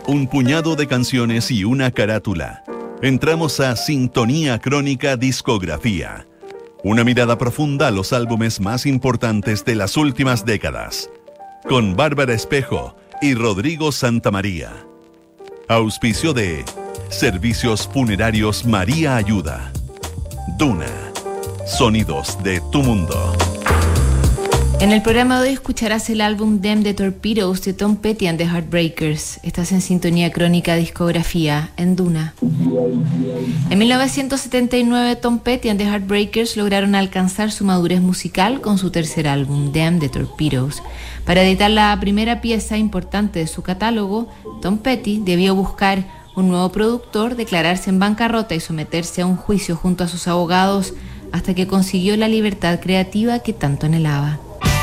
Un puñado de canciones y una carátula. Entramos a Sintonía Crónica Discografía. Una mirada profunda a los álbumes más importantes de las últimas décadas. Con Bárbara Espejo y Rodrigo Santamaría. Auspicio de Servicios Funerarios María Ayuda. Duna. Sonidos de tu mundo. En el programa de hoy escucharás el álbum Damn the Torpedoes de Tom Petty and the Heartbreakers. Estás en Sintonía Crónica Discografía en Duna. En 1979, Tom Petty and the Heartbreakers lograron alcanzar su madurez musical con su tercer álbum, Damn the Torpedoes. Para editar la primera pieza importante de su catálogo, Tom Petty debió buscar un nuevo productor, declararse en bancarrota y someterse a un juicio junto a sus abogados hasta que consiguió la libertad creativa que tanto anhelaba.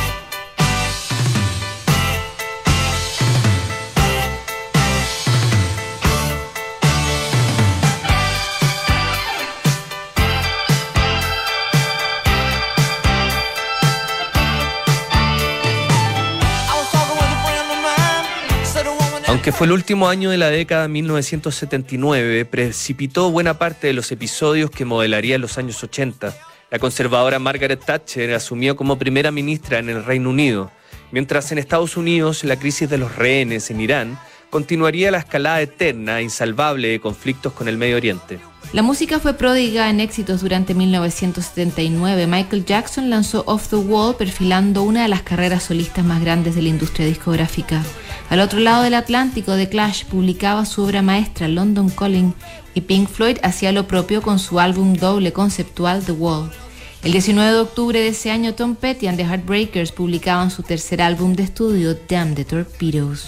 Aunque fue el último año de la década 1979, precipitó buena parte de los episodios que modelarían los años 80. La conservadora Margaret Thatcher asumió como primera ministra en el Reino Unido, mientras en Estados Unidos la crisis de los rehenes en Irán continuaría la escalada eterna e insalvable de conflictos con el Medio Oriente. La música fue pródiga en éxitos durante 1979. Michael Jackson lanzó Off the Wall, perfilando una de las carreras solistas más grandes de la industria discográfica. Al otro lado del Atlántico, The Clash publicaba su obra maestra London Calling y Pink Floyd hacía lo propio con su álbum doble conceptual The Wall. El 19 de octubre de ese año, Tom Petty and the Heartbreakers publicaban su tercer álbum de estudio, Damn the Torpedoes.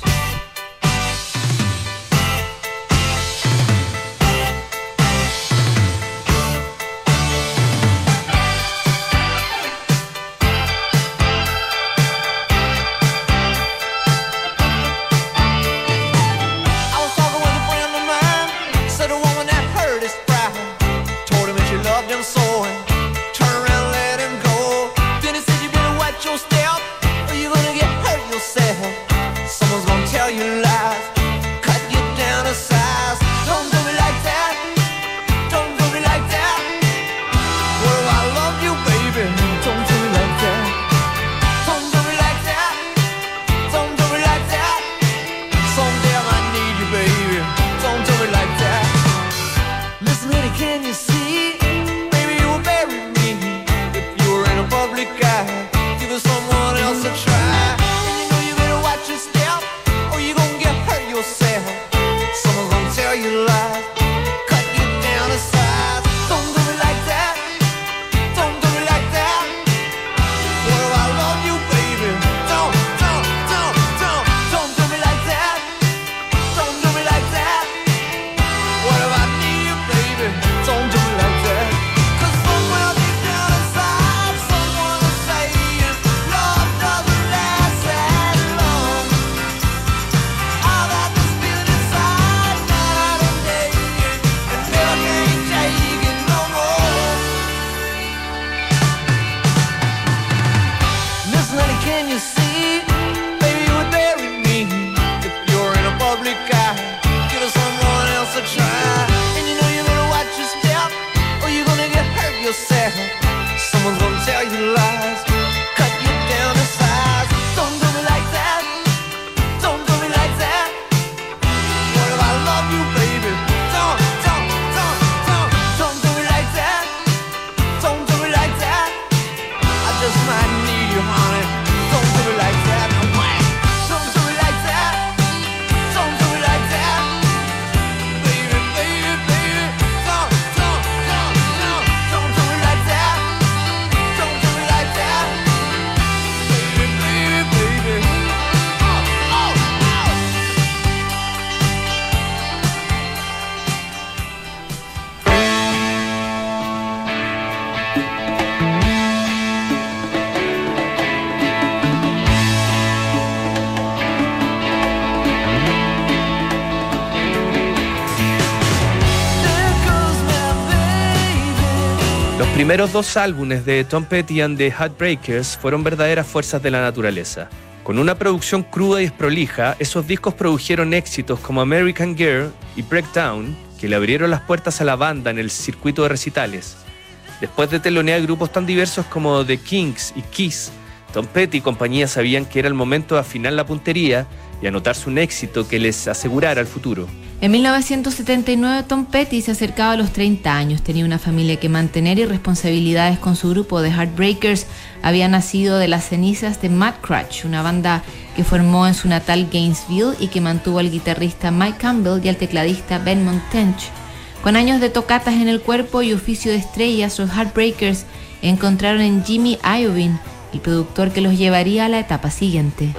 Los primeros dos álbumes de Tom Petty and the Heartbreakers fueron verdaderas fuerzas de la naturaleza. Con una producción cruda y desprolija, esos discos produjeron éxitos como American Girl y Breakdown, que le abrieron las puertas a la banda en el circuito de recitales. Después de telonear grupos tan diversos como The Kinks y Kiss, Tom Petty y compañía sabían que era el momento de afinar la puntería y anotarse un éxito que les asegurara el futuro. En 1979, Tom Petty se acercaba a los 30 años, tenía una familia que mantener y responsabilidades con su grupo. The Heartbreakers había nacido de las cenizas de Matt Crutch, una banda que formó en su natal Gainesville y que mantuvo al guitarrista Mike Campbell y al tecladista Ben Montench. Con años de tocatas en el cuerpo y oficio de estrellas, los Heartbreakers encontraron en Jimmy Iovine el productor que los llevaría a la etapa siguiente.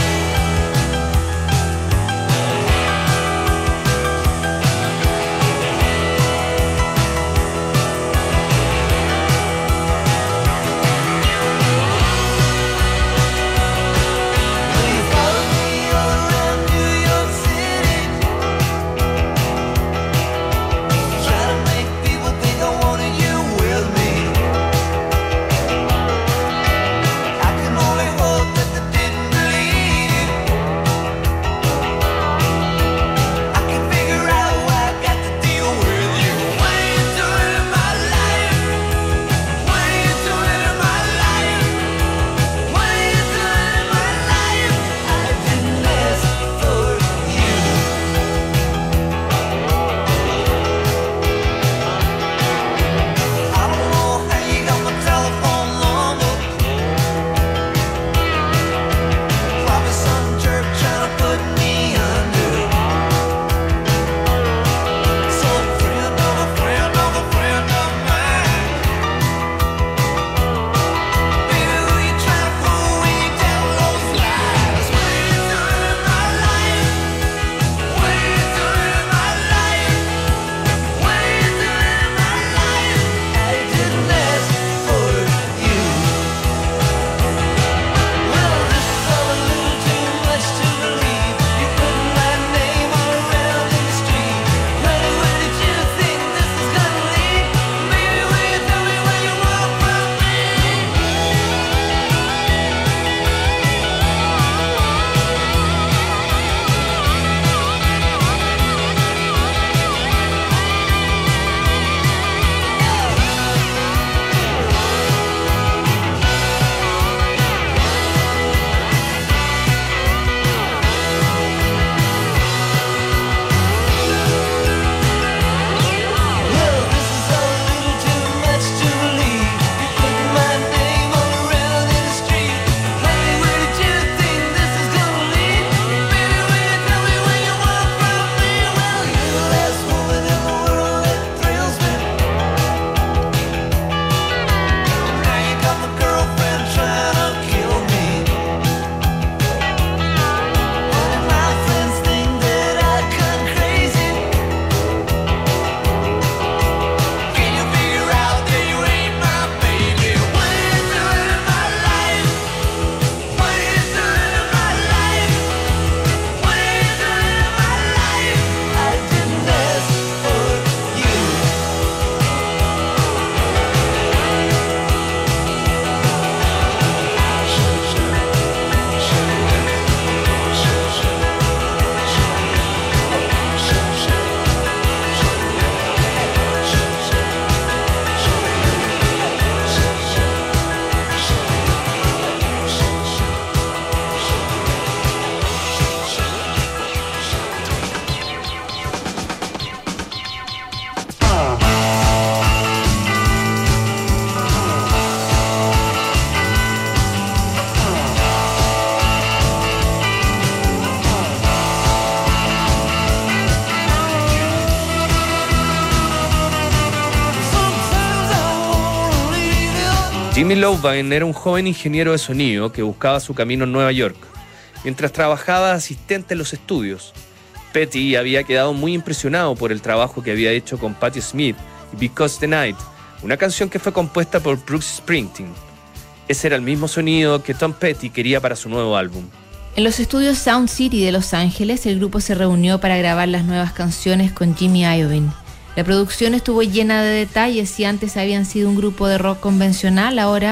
Jimmy Iovine era un joven ingeniero de sonido que buscaba su camino en Nueva York. Mientras trabajaba asistente en los estudios, Petty había quedado muy impresionado por el trabajo que había hecho con Patti Smith y Because the Night, una canción que fue compuesta por Bruce Springsteen. Ese era el mismo sonido que Tom Petty quería para su nuevo álbum. En los estudios Sound City de Los Ángeles, el grupo se reunió para grabar las nuevas canciones con Jimmy Iovine. La producción estuvo llena de detalles. Si antes habían sido un grupo de rock convencional, ahora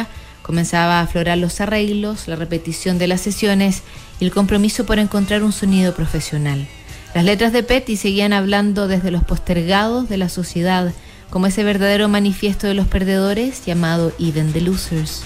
Comenzaba a aflorar los arreglos, la repetición de las sesiones y el compromiso por encontrar un sonido profesional. Las letras de Petty seguían hablando desde los postergados de la sociedad, como ese verdadero manifiesto de los perdedores llamado Even the Losers.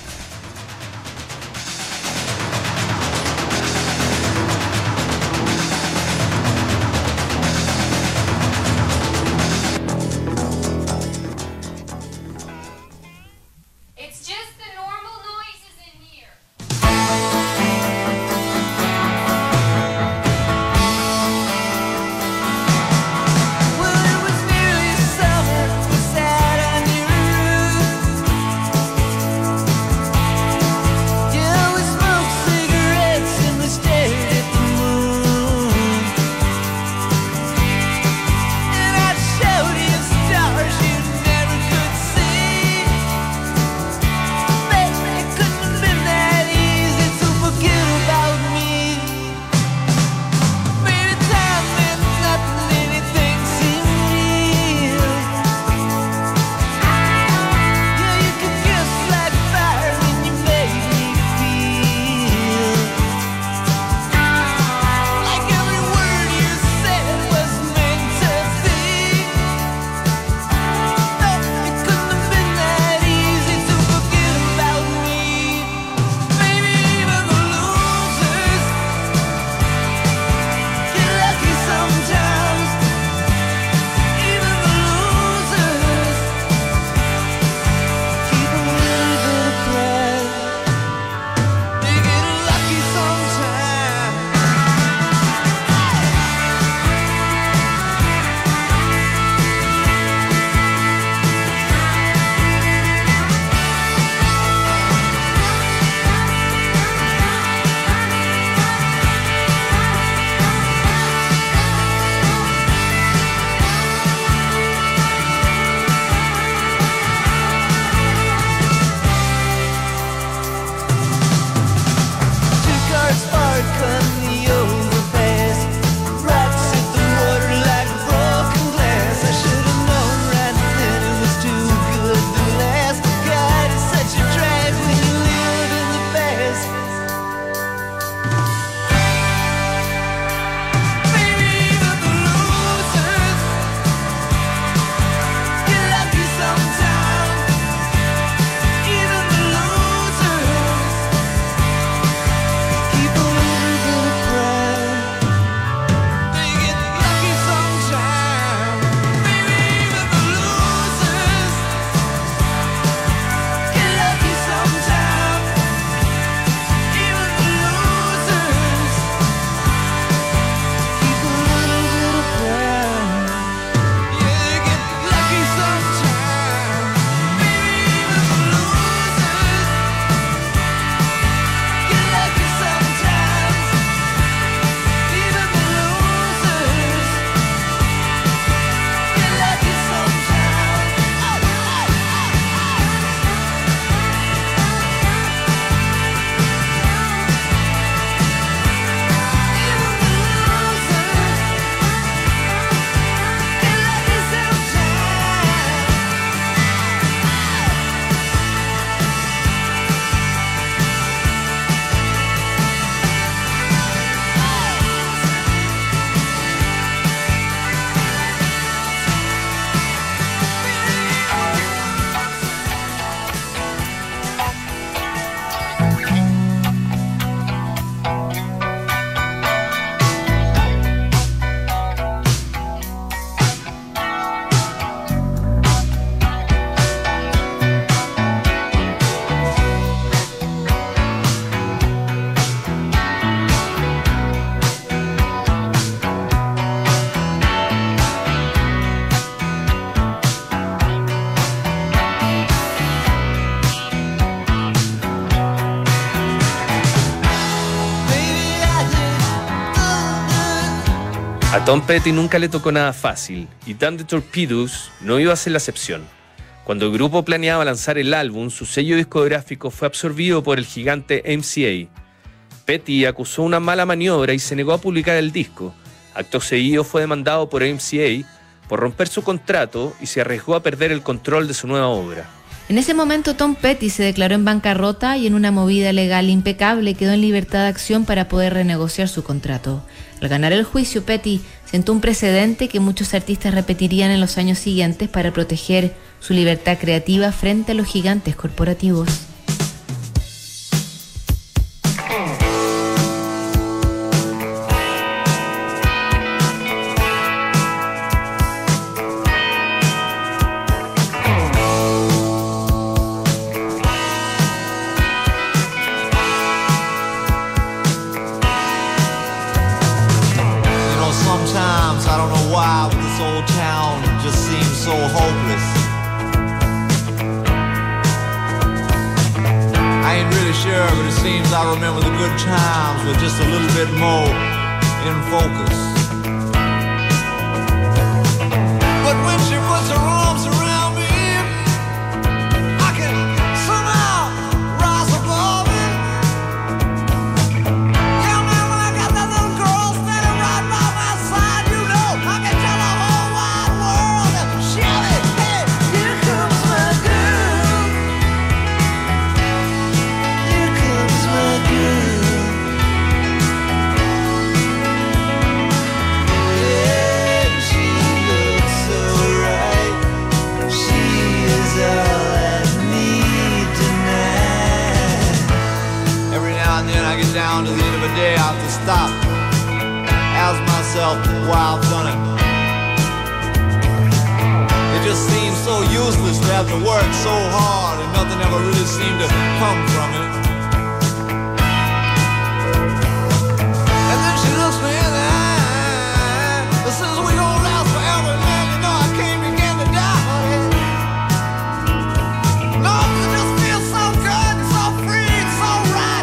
A Tom Petty nunca le tocó nada fácil, y Damn the Torpedoes no iba a ser la excepción. Cuando el grupo planeaba lanzar el álbum, su sello discográfico fue absorbido por el gigante MCA. Petty acusó una mala maniobra y se negó a publicar el disco. Acto seguido fue demandado por MCA por romper su contrato y se arriesgó a perder el control de su nueva obra. En ese momento Tom Petty se declaró en bancarrota y en una movida legal impecable quedó en libertad de acción para poder renegociar su contrato. Al ganar el juicio, Petty sentó un precedente que muchos artistas repetirían en los años siguientes para proteger su libertad creativa frente a los gigantes corporativos. I remember the good times with just a little bit more in focus. But when she puts her arms around me, I can somehow rise above it. Yeah, man, when I got that little girl standing right by my side, you know I can tell the whole wide world that shout it, hey, here comes my girl. Here comes my girl. Down to the end of the day, I have to stop, ask myself why I've done it. It just seems so useless to have to work so hard and nothing ever really seemed to come from it. And then she looks me in the eye and says, we gon' last forever, man, you know I can't begin to die, honey. No, it just feels so good and so free and so right.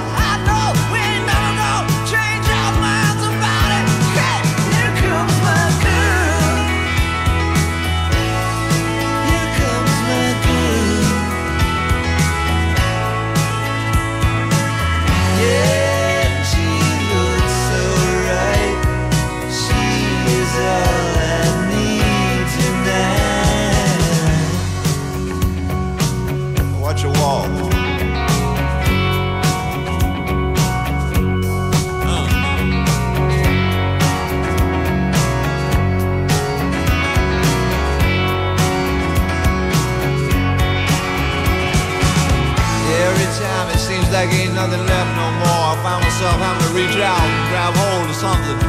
Like ain't nothing left no more. I find myself having to reach out and grab hold of something.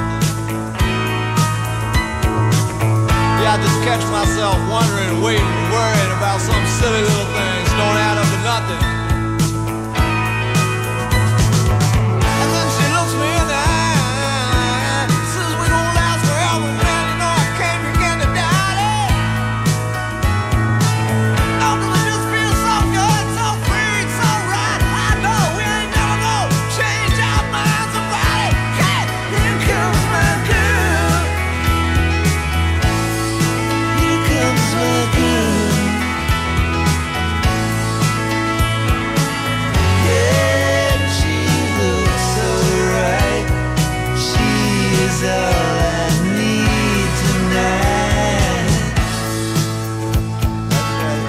Yeah, I just catch myself wondering, waiting, worrying about some silly little things don't add up to nothing. And then she looks me in the eye, says we gon' last forever, man, you know I can't begin to doubt it. Oh, 'cause it just feels so good, so free, so right. We ain't never gonna change our minds about it. Hey, here comes my girl. Here comes my girl. Yeah, she looks so right. She is all I need tonight. That's right.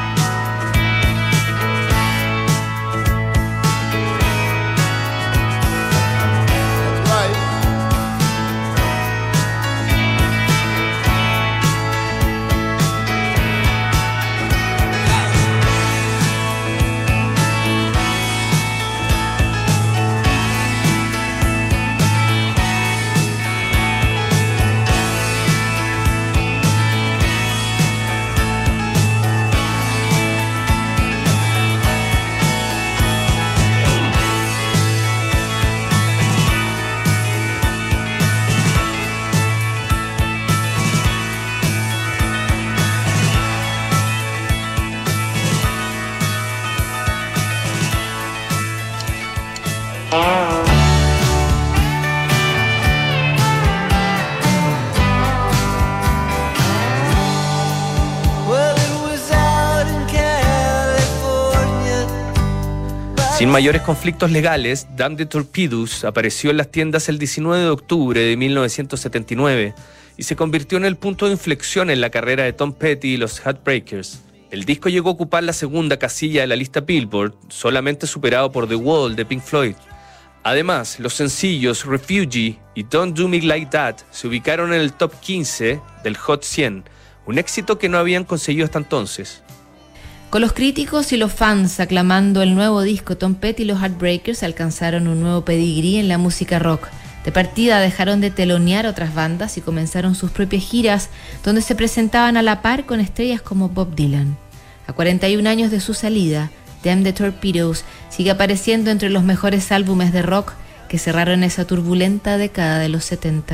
Sin mayores conflictos legales, Damn the Torpedoes apareció en las tiendas el 19 de octubre de 1979 y se convirtió en el punto de inflexión en la carrera de Tom Petty y los Heartbreakers. El disco llegó a ocupar la segunda casilla de la lista Billboard, solamente superado por The Wall de Pink Floyd. Además, los sencillos Refugee y Don't Do Me Like That se ubicaron en el top 15 del Hot 100, un éxito que no habían conseguido hasta entonces. Con los críticos y los fans aclamando el nuevo disco, Tom Petty y los Heartbreakers alcanzaron un nuevo pedigrí en la música rock. De partida dejaron de telonear otras bandas y comenzaron sus propias giras, donde se presentaban a la par con estrellas como Bob Dylan. A 41 años de su salida, Damn the Torpedoes sigue apareciendo entre los mejores álbumes de rock que cerraron esa turbulenta década de los 70.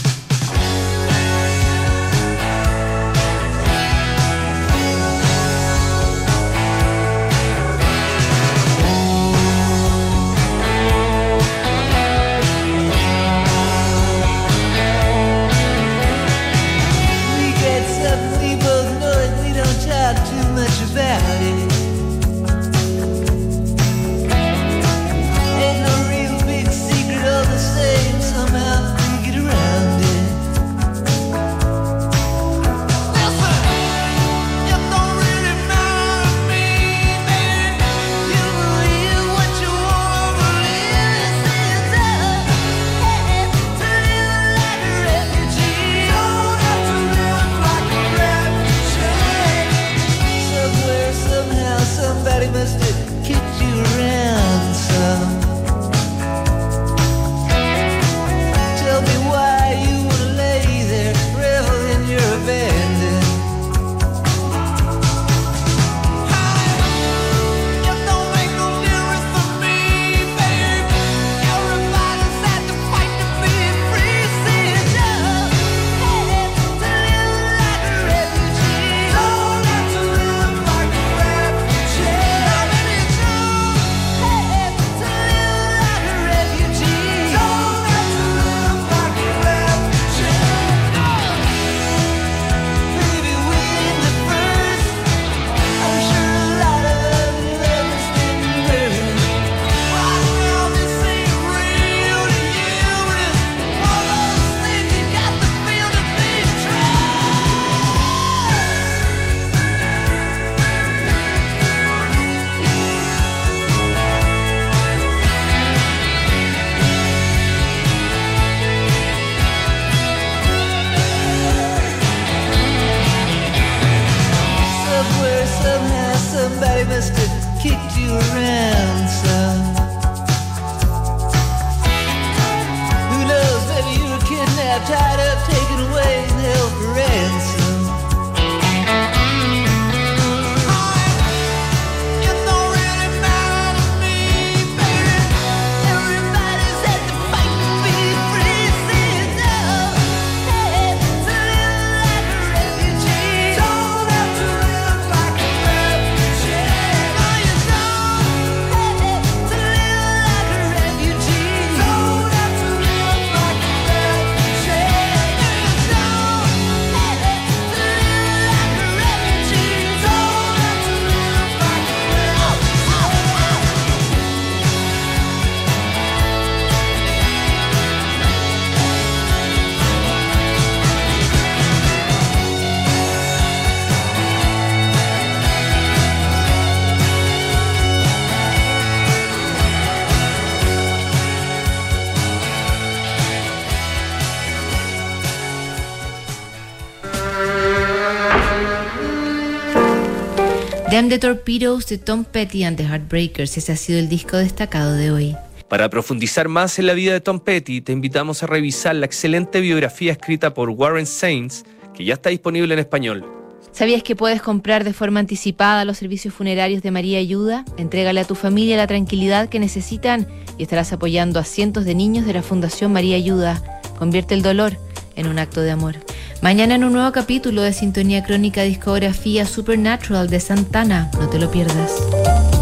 Damn the Torpedoes de Tom Petty and the Heartbreakers. Ese ha sido el disco destacado de hoy. Para profundizar más en la vida de Tom Petty, te invitamos a revisar la excelente biografía escrita por Warren Sainz, que ya está disponible en español. ¿Sabías que puedes comprar de forma anticipada los servicios funerarios de María Ayuda? Entrégale a tu familia la tranquilidad que necesitan y estarás apoyando a cientos de niños de la Fundación María Ayuda. Convierte el dolor en un acto de amor. Mañana en un nuevo capítulo de Sintonía Crónica Discografía Supernatural de Santana. No te lo pierdas.